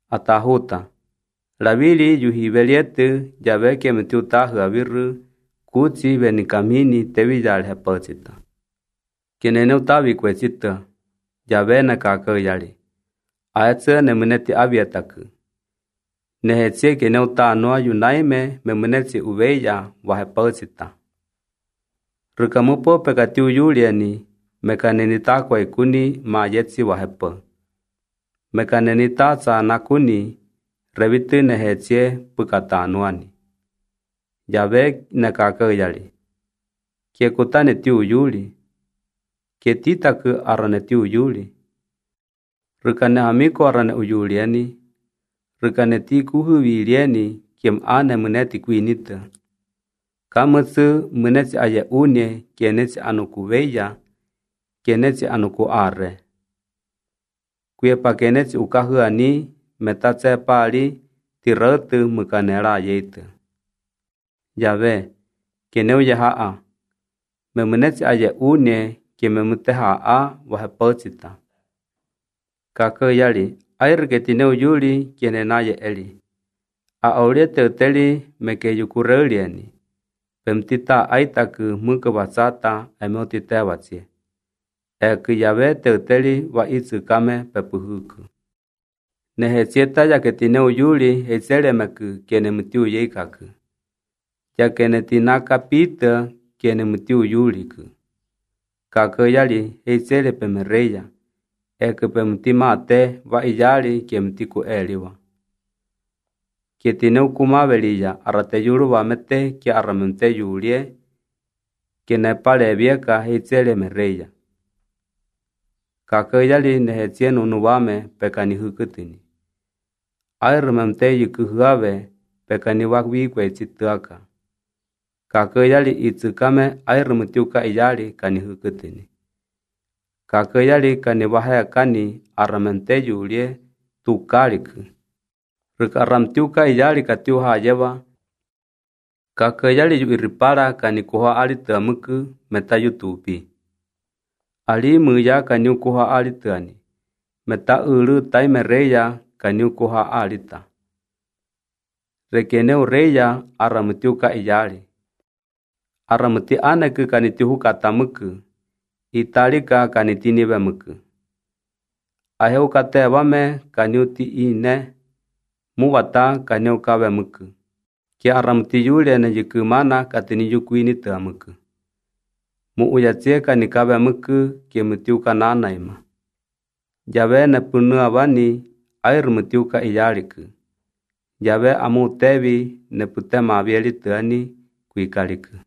atahuta. Labili yuhibeliete Yahvé que metiuta huavirru kutsi benikamini teviyal hepocita. Keneneuta vikwecita Yahvé na kakayali. Aetse ne muneti avietaku. Nehetsie keneuta anoa yunaime me muneti uveya wa hepocita. Rukamupo pekatiu yuliani mekanenita kwa ikuni maayetsi wa hepo. Mekanenita sa nakuni revitu nehetsie pukatanuani. Yahvé na kakayali. Kiekutane tiu yuli. Kietitaku arane tiu yuli. Rukane hamiko arane uyuliani. Rukane tiku huwiliani kiem ane muneti kuinita. Kamutsu muneti aya une kieneti anukuveya, kieneti anuku are. Kuyepa kieneti ukahuani metatse pali tirautu mukanera yeita. Yahvé, keneu yahaa. Memuneti aya une kiememute haa wahepocita. Kakayali, airgetineu yuli kienenaye eli. Aoriete uteli mekeyukureuliani. Pemtita aitaku mukabasata emeotitewatie. Eku Yahvé teuteli wa itsukame pepuhuku. Nehesieta yaketineu yuli heiselemeku kienemutiu yeikaku. Yakenetinaka pita kienemutiu yuliku. Kakayali heisele pemereya. Eku pemtimate wa iyali kiemtiku eliwa. Kietineu kumabeliya arate yulu wamete ki aramunte yulie. Kienepale vieka heisele mereya. Kakayali nehetienu nuwame pekani hukutini. Airumamte yukuhuave pekani wakvikwe chituaka. Kakayali itsukame airumutiuka iyali kani hukutini. Kakayali kani wahaya kani aramante yulie tukaliku. Rukaramtiuka iyali katiu hayewa. Kakayali yu iripara kani kuha alitamuku meta yutupi. Ali muya kaniu kuha alitani. Meta ulu taimereya kaniu kuha alita. Rekeneu reya aramutiuka iyali. Aramuti aneku kanitihu katamuku. Italika kanitiniwe muku. Aheu katewame kaniu ti ine. Muwata kaniu kawe muku. Ki aramuti yule ne yukumana katini yukuini tamuku. Muuyatsie kanikawe muku kiemutiuka nanaima. Yahvé ne punua wani airumutiuka iyaliku. Yahvé amu tevi ne putema avielituani kuikaliku.